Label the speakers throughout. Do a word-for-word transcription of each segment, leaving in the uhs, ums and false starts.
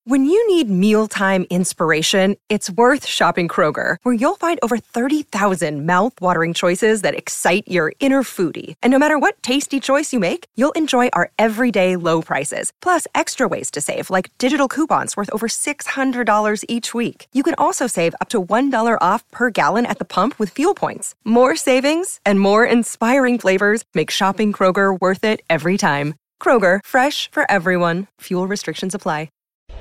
Speaker 1: When you need mealtime inspiration, it's worth shopping Kroger, where you'll find over thirty thousand mouth-watering choices that excite your inner foodie. And no matter what tasty choice you make, you'll enjoy our everyday low prices, plus extra ways to save, like digital coupons worth over six hundred dollars each week. You can also save up to one dollar off per gallon at the pump with fuel points. More savings and more inspiring flavors make shopping Kroger worth it every time. Kroger, fresh for everyone. Fuel restrictions apply.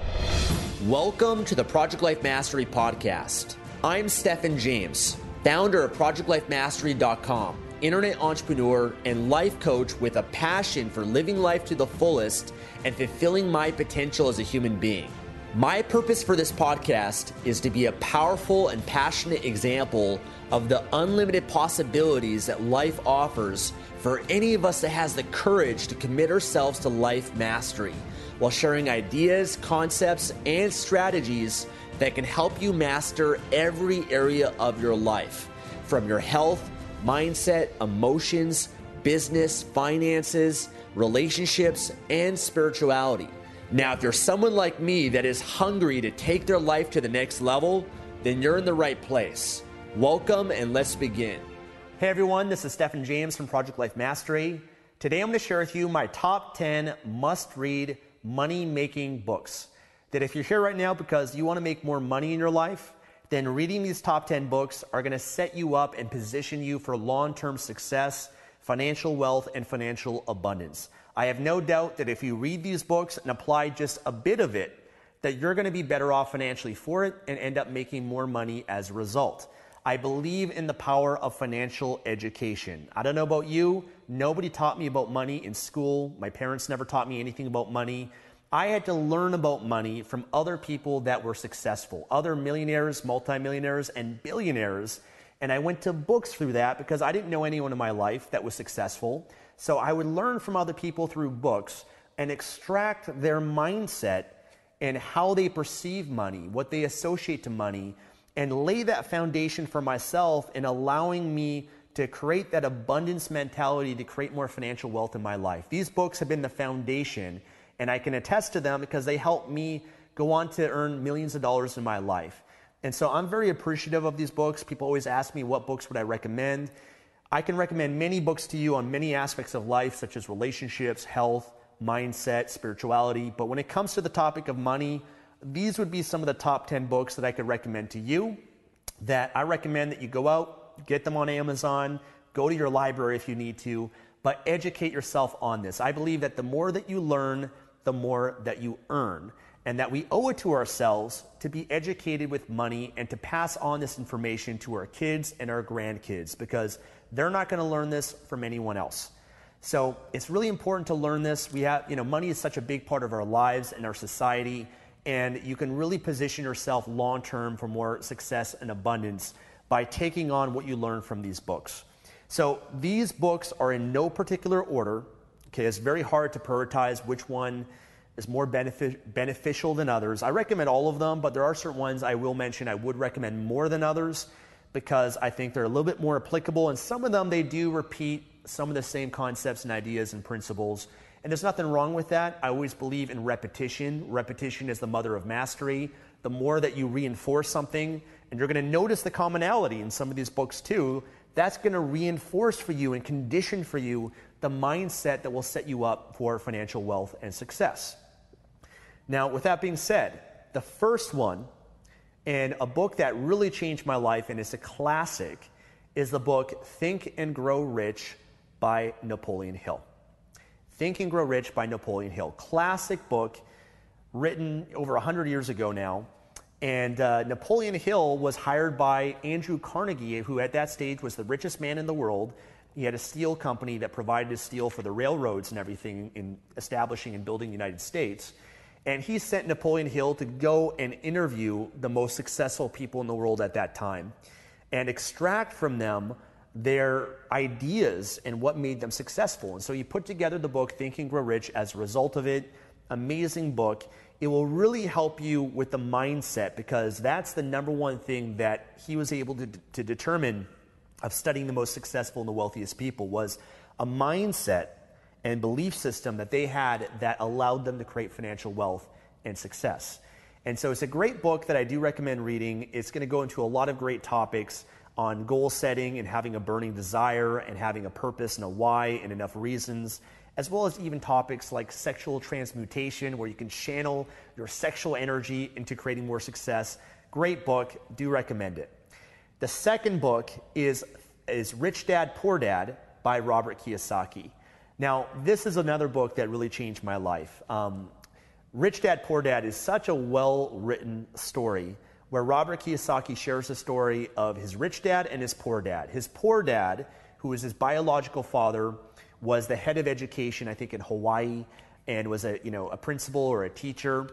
Speaker 2: Welcome to the Project Life Mastery Podcast. I'm Stephen James, founder of project life mastery dot com, internet entrepreneur and life coach with a passion for living life to the fullest and fulfilling my potential as a human being. My purpose for this podcast is to be a powerful and passionate example of the unlimited possibilities that life offers for any of us that has the courage to commit ourselves to life mastery, while sharing ideas, concepts, and strategies that can help you master every area of your life, from your health, mindset, emotions, business, finances, relationships, and spirituality. Now, if you're someone like me that is hungry to take their life to the next level, then you're in the right place. Welcome, and let's begin. Hey everyone, this is Stephen James from Project Life Mastery. Today I'm going to share with you my top ten must-read money-making books. That if you're here right now because you want to make more money in your life, then reading these top ten books are going to set you up and position you for long-term success, financial wealth, and financial abundance. I have no doubt that if you read these books and apply just a bit of it, that you're going to be better off financially for it and end up making more money as a result. I believe in the power of financial education. I don't know about you. Nobody taught me about money in school. My parents never taught me anything about money. I had to learn about money from other people that were successful, other millionaires, multimillionaires, and billionaires. And I went to books through that because I didn't know anyone in my life that was successful. So I would learn from other people through books and extract their mindset and how they perceive money, what they associate to money, and lay that foundation for myself in allowing me to create that abundance mentality to create more financial wealth in my life. These books have been the foundation, and I can attest to them because they helped me go on to earn millions of dollars in my life. And so I'm very appreciative of these books. People always ask me, what books would I recommend? I can recommend many books to you on many aspects of life, such as relationships, health, mindset, spirituality. But when it comes to the topic of money, these would be some of the top ten books that I could recommend to you, that I recommend that you go out, get them on Amazon, go to your library if you need to, but educate yourself on this. I believe that the more that you learn, the more that you earn, and that we owe it to ourselves to be educated with money and to pass on this information to our kids and our grandkids, because they're not going to learn this from anyone else. So it's really important to learn this. We have, you know, money is such a big part of our lives and our society, and you can really position yourself long-term for more success and abundance by taking on what you learn from these books. So these books are in no particular order. Okay, it's very hard to prioritize which one is more benefic- beneficial than others. I recommend all of them, but there are certain ones I will mention I would recommend more than others because I think they're a little bit more applicable, and some of them they do repeat some of the same concepts and ideas and principles. And there's nothing wrong with that. I always believe in repetition. Repetition is the mother of mastery. The more that you reinforce something, and you're going to notice the commonality in some of these books too, that's going to reinforce for you and condition for you the mindset that will set you up for financial wealth and success. Now, with that being said, the first one, and a book that really changed my life, and it's a classic, is the book Think and Grow Rich by Napoleon Hill. Think and Grow Rich by Napoleon Hill. Classic book written over one hundred years ago now. And uh, Napoleon Hill was hired by Andrew Carnegie, who at that stage was the richest man in the world. He had a steel company that provided steel for the railroads and everything in establishing and building the United States. And he sent Napoleon Hill to go and interview the most successful people in the world at that time and extract from them their ideas and what made them successful. And so he put together the book Think and Grow Rich as a result of it. Amazing book. It will really help you with the mindset, because that's the number one thing that he was able to, to determine of studying the most successful and the wealthiest people, was a mindset and belief system that they had that allowed them to create financial wealth and success.
Speaker 3: And so it's a great book that I do recommend reading. It's going to go into a lot of great topics on goal setting and having a burning desire and having a purpose and a why and enough reasons, as well as even topics like sexual transmutation, where you can channel your sexual energy into creating more success. Great book, do recommend it. The second book is, is Rich Dad, Poor Dad by Robert Kiyosaki. Now, this is another book that really changed my life. Um, Rich Dad, Poor Dad is such a well-written story where Robert Kiyosaki shares the story of his rich dad and his poor dad. His poor dad, who was his biological father, was the head of education, I think, in Hawaii, and was a you know a principal or a teacher.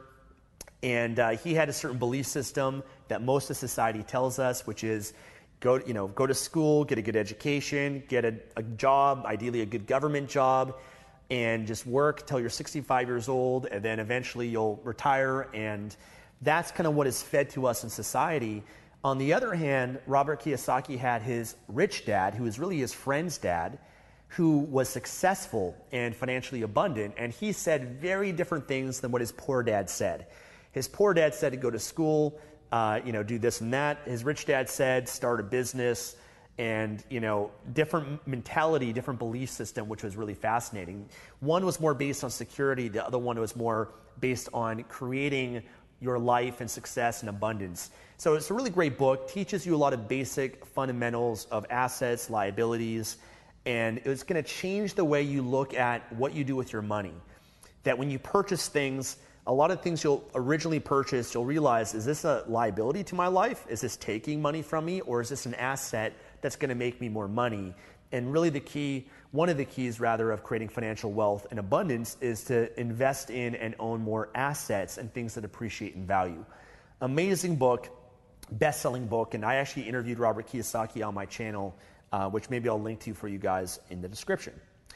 Speaker 3: And uh, he had a certain belief system that most of society tells us, which is go you know go to school, get a good education, get a, a job, ideally a good government job, and just work till you're sixty-five years old, and then eventually you'll retire. And that's kind of what is fed to us in society. On the other hand, Robert Kiyosaki had his rich dad, who was really his friend's dad, who was successful and financially abundant, and he said very different things than what his poor dad said. His poor dad said to go to school, uh, you know, do this and that. His rich dad said start a business, and you know, different mentality, different belief system, which was really fascinating. One was more based on security, the other one was more based on creating your life and success and abundance. So it's a really great book, teaches you a lot of basic fundamentals of assets, liabilities, and it's going to change the way you look at what you do with your money. That when you purchase things, a lot of things you'll originally purchase, you'll realize, is this a liability to my life? Is this taking money from me? Or is this an asset that's going to make me more money? And really the key, one of the keys rather of creating financial wealth and abundance is to invest in and own more assets and things that appreciate in value. Amazing book, best-selling book, and I actually interviewed Robert Kiyosaki on my channel, uh, which maybe I'll link to for you guys in the description.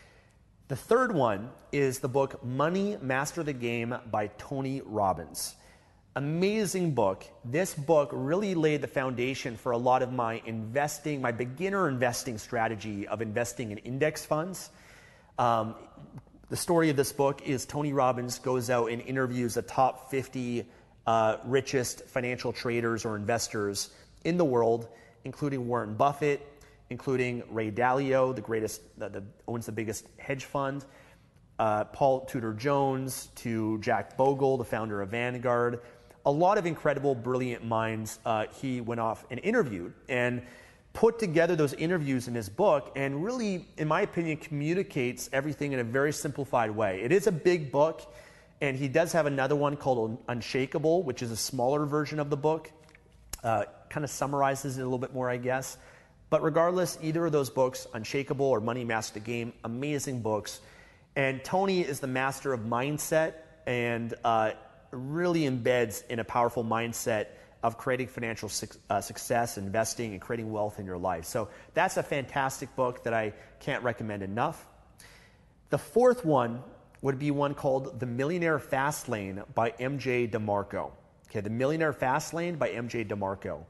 Speaker 3: The third one is the book Money Master the Game by Tony Robbins. Amazing book. This book really laid the foundation for a lot of my investing, my beginner investing strategy of investing in index funds. Um, the story of this book is Tony Robbins goes out and interviews the top fifty uh, richest financial traders or investors in the world, including Warren Buffett, including Ray Dalio, the greatest, uh, the, owns the biggest hedge fund, uh, Paul Tudor Jones, to Jack Bogle, the founder of Vanguard. A lot of incredible, brilliant minds uh, he went off and interviewed and put together those interviews in his book, and really, in my opinion, communicates everything in a very simplified way. It is a big book, and he does have another one called Unshakable, which is a smaller version of the book. Uh, kind of summarizes it a little bit more, I guess. But regardless, either of those books, Unshakable or Money Master the Game, amazing books. And Tony is the master of mindset, and uh, really embeds in a powerful mindset of creating financial su- uh, success, investing, and creating wealth in your life. So that's a fantastic book that I can't recommend enough. The fourth one would be one called The Millionaire Fastlane by M J DeMarco. Okay, The Millionaire Fastlane by M J DeMarco.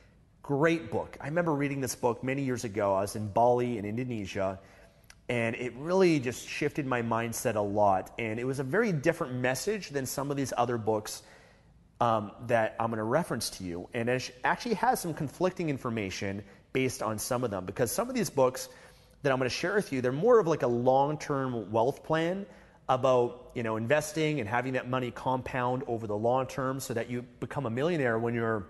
Speaker 3: Great book. I remember reading this book many years ago. I was in Bali in Indonesia, and it really just shifted my mindset a lot. And it was a very different message than some of these other books um, that I'm going to reference to you. And it actually has some conflicting information based on some of them, because some of these books that I'm going to share with you, they're more of like a long-term wealth plan about, you know, investing and having that money compound over the long term so that you become a millionaire when you're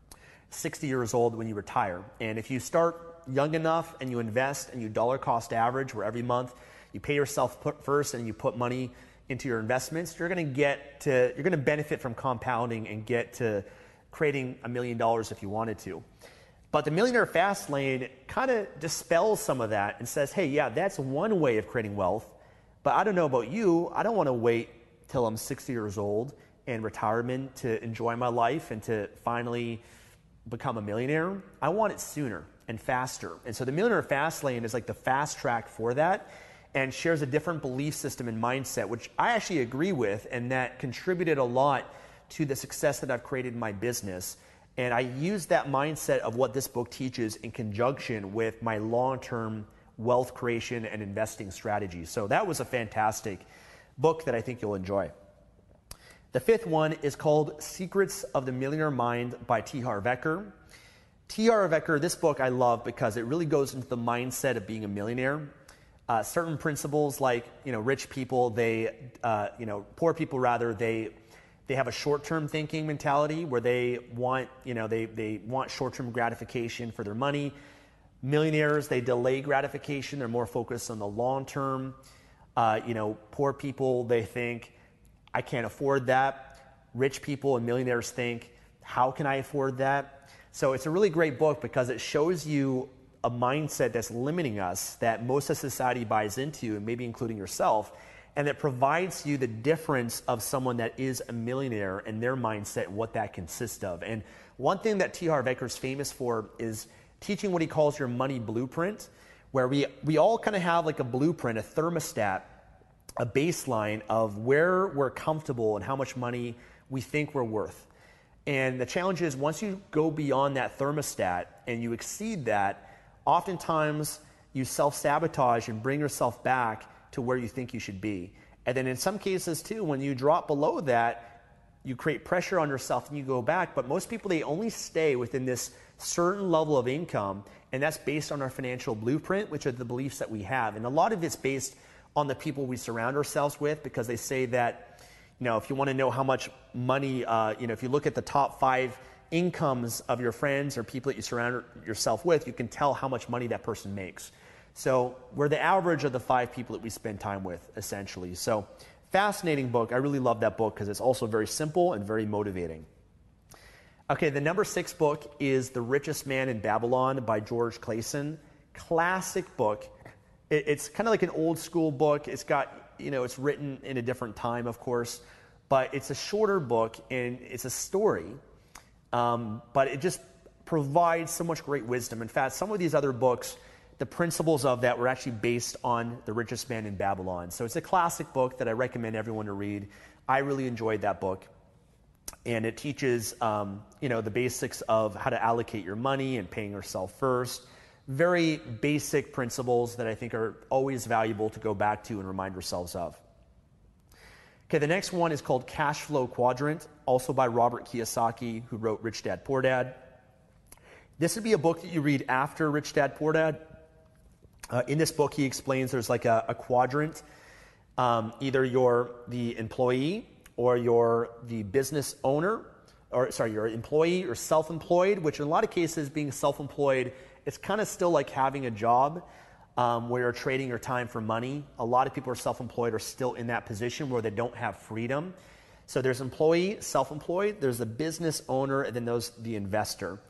Speaker 3: sixty years old, when you retire. And if you start young enough and you invest and you dollar cost average, where every month you pay yourself put first and you put money into your investments, you're going to get to, you're going to benefit from compounding and get to creating a million dollars if you wanted to. But the Millionaire Fastlane kind of dispels some of that and says, hey, yeah, that's one way of creating wealth, but I don't know about you. I don't want to wait till I'm sixty years old and retirement to enjoy my life and to finally become a millionaire. I want it sooner and faster. And so the Millionaire Fastlane is like the fast track for that, and shares a different belief system and mindset, which I actually agree with, and that contributed a lot to the success that I've created in my business. And I use that mindset of what this book teaches in conjunction with my long-term wealth creation and investing strategy. So that was a fantastic book that I think you'll enjoy. The fifth one is called Secrets of the Millionaire Mind by T. Harv Eker. T. Harv Eker, this book I love because it really goes into the mindset of being a millionaire. Uh, certain principles like, you know, rich people, they, uh, you know, poor people rather, they they have a short-term thinking mentality where they want, you know, they, they want short-term gratification for their money. Millionaires, they delay gratification. They're more focused on the long-term. Uh, you know, poor people, they think, I can't afford that. Rich people and millionaires think, how can I afford that? So it's a really great book because it shows you a mindset that's limiting us that most of society buys into, and maybe including yourself, and it provides you the difference of someone that is a millionaire and their mindset and what that consists of. And one thing that T. Harv Eker is famous for is teaching what he calls your money blueprint, where we, we all kind of have like a blueprint, a thermostat, a baseline of where we're comfortable and how much money we think we're worth. And the challenge is once you go beyond that thermostat and you exceed that, oftentimes you self-sabotage and bring yourself back to where you think you should be. And then in some cases too, when you drop below that, you create pressure on yourself and you go back. But most people, they only stay within this certain level of income, and that's based on our financial blueprint, which are the beliefs that we have. And a lot of it's based on the people we surround ourselves with, because they say that, you know, if you want to know how much money, uh, you know, if you look at the top five incomes of your friends or people that you surround yourself with, you can tell how much money that person makes. So we're the average of the five people that we spend time with, essentially. So fascinating book. I really love that book because it's also very simple and very motivating. Okay, the number six book is The Richest Man in Babylon by George Clason. Classic book. It, it's kind of like an old school book. It's got, you know, it's written in a different time, of course, but it's a shorter book and it's a story. Um, but it just provides so much great wisdom. In fact, some of these other books, the principles of that were actually based on The Richest Man in Babylon. So it's a classic book that I recommend everyone to read. I really enjoyed that book. And it teaches, um, you know, the basics of how to allocate your money and paying yourself first. Very basic principles that I think are always valuable to go back to and remind ourselves of. Okay, the next one is called Cash Flow Quadrant, also by Robert Kiyosaki, who wrote Rich Dad, Poor Dad. This would be a book that you read after Rich Dad, Poor Dad. Uh, in this book, he explains there's like a, a quadrant. Um, either you're the employee or you're the business owner, or sorry, you're an employee or self-employed, which in a lot of cases, being self-employed, it's kind of still like having a job um, where you're trading your time for money. A lot of people who are self-employed are still in that position where they don't have freedom. So there's employee, self-employed, there's the business owner, and then there's the investor.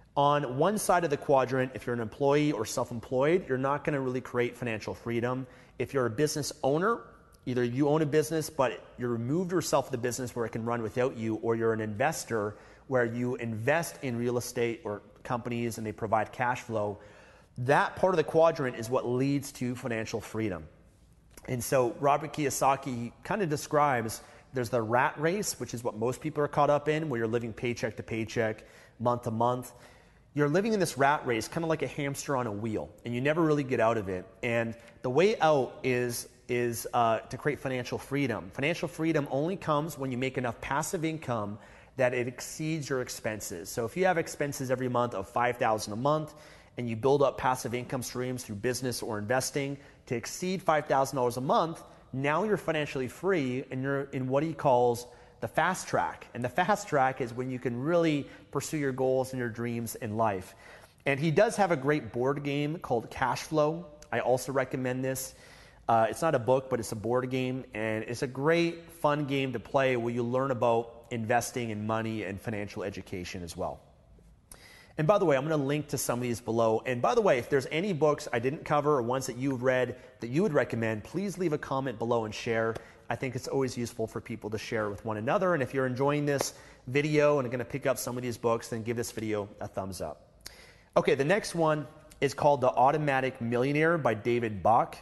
Speaker 3: On one side of the quadrant, if you're an employee or self-employed, you're not going to really create financial freedom. If you're a business owner, either you own a business, but you removed yourself from the business where it can run without you, or you're an investor where you invest in real estate or companies and they provide cash flow, that part of the quadrant is what leads to financial freedom. And so Robert Kiyosaki kind of describes there's the rat race, which is what most people are caught up in, where you're living paycheck to paycheck, month to month. You're living in this rat race, kind of like a hamster on a wheel, and you never really get out of it. And the way out is, is uh, to create financial freedom. Financial freedom only comes when you make enough passive income that it exceeds your expenses. So if you have expenses every month of five thousand dollars a month, and you build up passive income streams through business or investing to exceed five thousand dollars a month, now you're financially free and you're in what he calls the fast track. And the fast track is when you can really pursue your goals and your dreams in life. And he does have a great board game called Cash Flow. I also recommend this. Uh, it's not a book, but it's a board game. And it's a great, fun game to play where you learn about investing in money and financial education as well. And by the way, I'm going to link to some of these below. And by the way, if there's any books I didn't cover or ones that you've read that you would recommend, please leave a comment below and share. I think it's always useful for people to share with one another. And if you're enjoying this video and are going to pick up some of these books, then give this video a thumbs up. Okay, the next one is called The Automatic Millionaire by David Bach.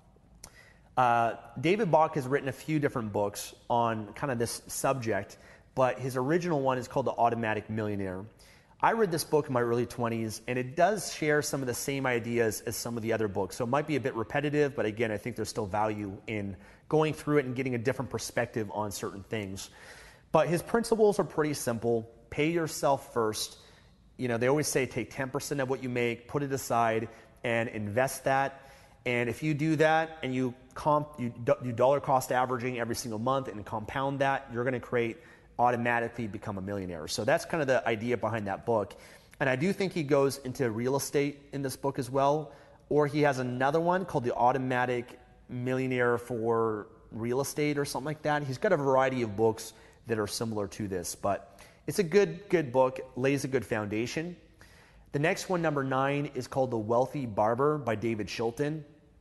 Speaker 3: Uh, David Bach has written a few different books on kind of this subject, but his original one is called The Automatic Millionaire. I read this book in my early twenties, and it does share some of the same ideas as some of the other books. So it might be a bit repetitive, but again, I think there's still value in going through it and getting a different perspective on certain things. But his principles are pretty simple. Pay yourself first. You know, they always say take ten percent of what you make, put it aside, and invest that. And if you do that and you comp, you do dollar cost averaging every single month and compound that, you're going to create, automatically become a millionaire. So that's kind of the idea behind that book. And I do think he goes into real estate in this book as well. Or he has another one called The Automatic Millionaire for Real Estate or something like that. He's got a variety of books that are similar to this, but it's a good, good book, lays a good foundation. The next one, number nine, is called The Wealthy Barber by David Shilton.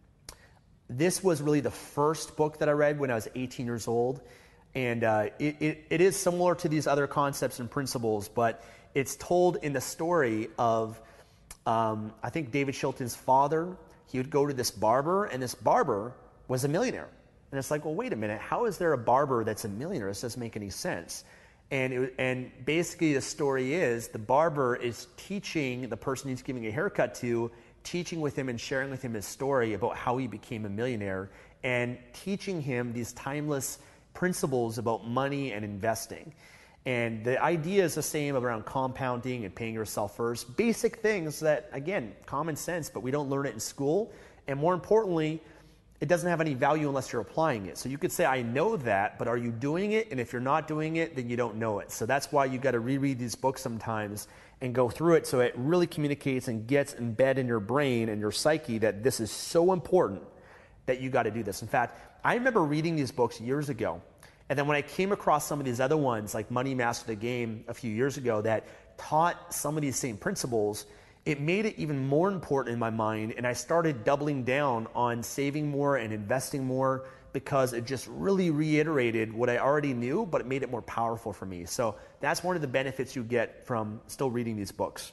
Speaker 3: This was really the first book that I read when I was eighteen years old. And uh, it, it, it is similar to these other concepts and principles, but it's told in the story of, um, I think David Shilton's father. He would go to this barber, and this barber was a millionaire. And it's like, well, wait a minute, how is there a barber that's a millionaire? This doesn't make any sense. And, it, and basically the story is the barber is teaching the person he's giving a haircut to, teaching with him and sharing with him his story about how he became a millionaire and teaching him these timeless principles about money and investing. And the idea is the same around compounding and paying yourself first. Basic things that, again, common sense, but we don't learn it in school. And more importantly, it doesn't have any value unless you're applying it. So you could say, I know that, but are you doing it? And if you're not doing it, then you don't know it. So that's why you got to reread these books sometimes and go through it so it really communicates and gets embedded in your brain and your psyche that this is so important that you got to do this. In fact, I remember reading these books years ago. And then when I came across some of these other ones, like Money Master the Game a few years ago, that taught some of these same principles, it made it even more important in my mind. And I started doubling down on saving more and investing more because it just really reiterated what I already knew, but it made it more powerful for me. So that's one of the benefits you get from still reading these books.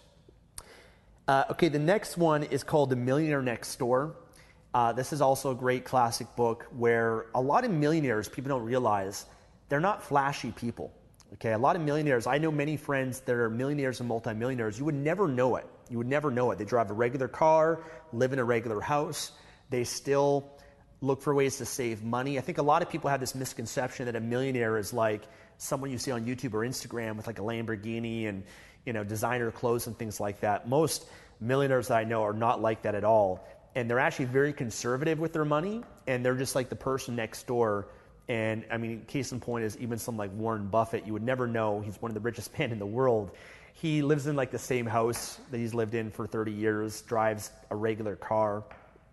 Speaker 3: Uh, okay, the next one is called The Millionaire Next Door. Uh, this is also a great classic book where a lot of millionaires, people don't realize, they're not flashy people. Okay, a lot of millionaires, I know many friends that are millionaires and multimillionaires, you would never know it. You would never know it. They drive a regular car, live in a regular house. They still look for ways to save money. I think a lot of people have this misconception that a millionaire is like someone you see on YouTube or Instagram with like a Lamborghini and, you know, designer clothes and things like that. Most millionaires that I know are not like that at all. And they're actually very conservative with their money, and they're just like the person next door. And I mean, case in point is even someone like Warren Buffett. You would never know he's one of the richest men in the world. He lives in like the same house that he's lived in for thirty years, drives a regular car.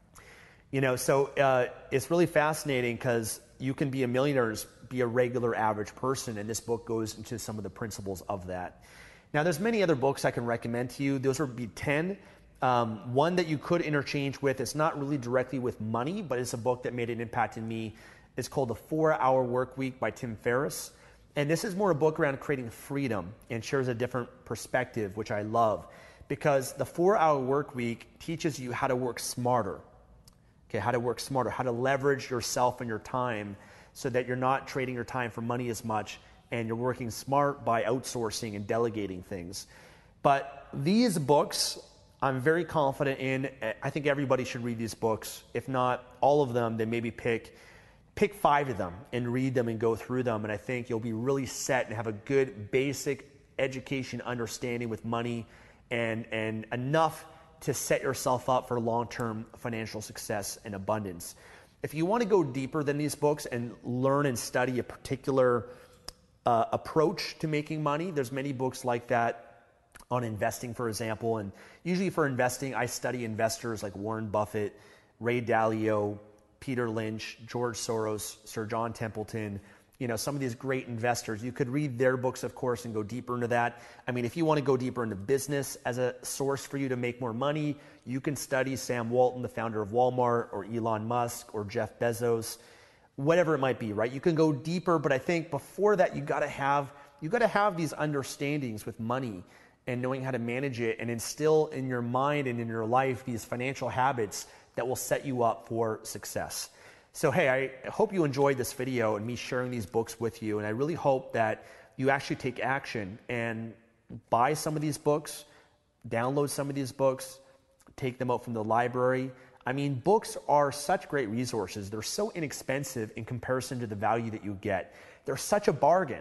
Speaker 3: You know, so uh, it's really fascinating because you can be a millionaire, be a regular average person, and this book goes into some of the principles of that. Now, there's many other books I can recommend to you. Those would be ten. Um, one that you could interchange with, it's not really directly with money, but it's a book that made an impact in me. It's called The four hour Work Week by Tim Ferriss. And this is more a book around creating freedom and shares a different perspective, which I love. Because the four hour Work Week teaches you how to work smarter. Okay, how to work smarter, how to leverage yourself and your time so that you're not trading your time for money as much and you're working smart by outsourcing and delegating things. But these books, I'm very confident in. I think everybody should read these books. If not all of them, then maybe pick pick five of them and read them and go through them. And I think you'll be really set and have a good basic education understanding with money and, and enough to set yourself up for long-term financial success and abundance. If you want to go deeper than these books and learn and study a particular uh, approach to making money, there's many books like that on investing, for example. And usually for investing, I study investors like Warren Buffett, Ray Dalio, Peter Lynch, George Soros, Sir John Templeton, you know, some of these great investors. You could read their books, of course, and go deeper into that. I mean, if you want to go deeper into business as a source for you to make more money, you can study Sam Walton, the founder of Walmart, or Elon Musk, or Jeff Bezos, whatever it might be, right? You can go deeper, but I think before that, you got to have you got to have these understandings with money and knowing how to manage it and instill in your mind and in your life these financial habits that will set you up for success. So hey, I hope you enjoyed this video and me sharing these books with you, and I really hope that you actually take action and buy some of these books, download some of these books, take them out from the library. I mean, books are such great resources. They're so inexpensive in comparison to the value that you get. They're such a bargain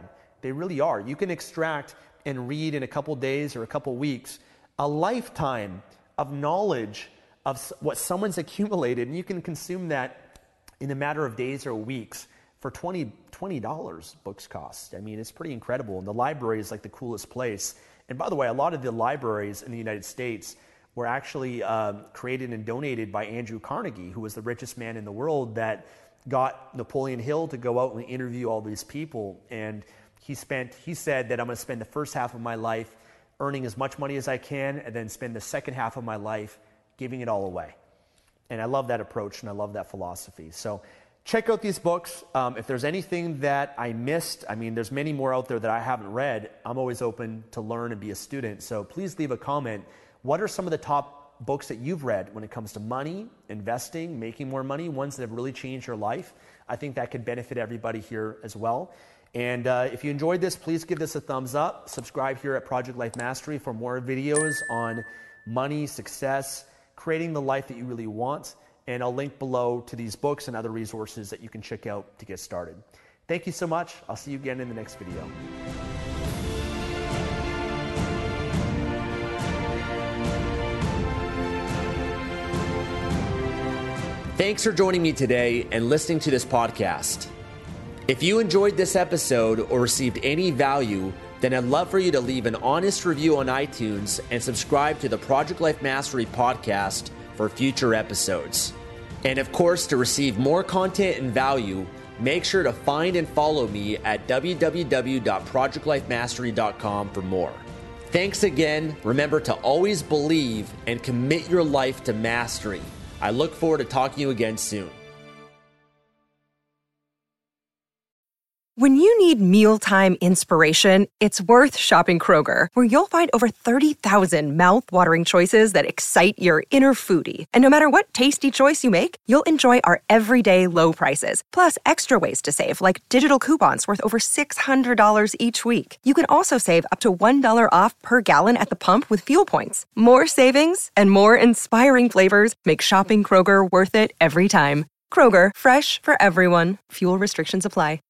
Speaker 3: They really are. You can extract and read in a couple days or a couple weeks a lifetime of knowledge of what someone's accumulated, and you can consume that in a matter of days or weeks for twenty dollars books cost. I mean, it's pretty incredible. And the library is like the coolest place. And by the way, a lot of the libraries in the United States were actually um, created and donated by Andrew Carnegie, who was the richest man in the world that got Napoleon Hill to go out and interview all these people. And he spent, he said that I'm going to spend the first half of my life earning as much money as I can, and then spend the second half of my life giving it all away. And I love that approach, and I love that philosophy. So check out these books. Um, if there's anything that I missed, I mean, there's many more out there that I haven't read. I'm always open to learn and be a student. So please leave a comment. What are some of the top books that you've read when it comes to money, investing, making more money, ones that have really changed your life? I think that could benefit everybody here as well. And uh, if you enjoyed this, please give this a thumbs up. Subscribe here at Project Life Mastery for more videos on money, success, creating the life that you really want. And I'll link below to these books and other resources that you can check out to get started. Thank you so much. I'll see you again in the next video.
Speaker 2: Thanks for joining me today and listening to this podcast. If you enjoyed this episode or received any value, then I'd love for you to leave an honest review on iTunes and subscribe to the Project Life Mastery podcast for future episodes. And of course, to receive more content and value, make sure to find and follow me at w w w dot project life mastery dot com for more. Thanks again. Remember to always believe and commit your life to mastery. I look forward to talking to you again soon.
Speaker 1: When you need mealtime inspiration, it's worth shopping Kroger, where you'll find over thirty thousand mouth-watering choices that excite your inner foodie. And no matter what tasty choice you make, you'll enjoy our everyday low prices, plus extra ways to save, like digital coupons worth over six hundred dollars each week. You can also save up to one dollar off per gallon at the pump with fuel points. More savings and more inspiring flavors make shopping Kroger worth it every time. Kroger, fresh for everyone. Fuel restrictions apply.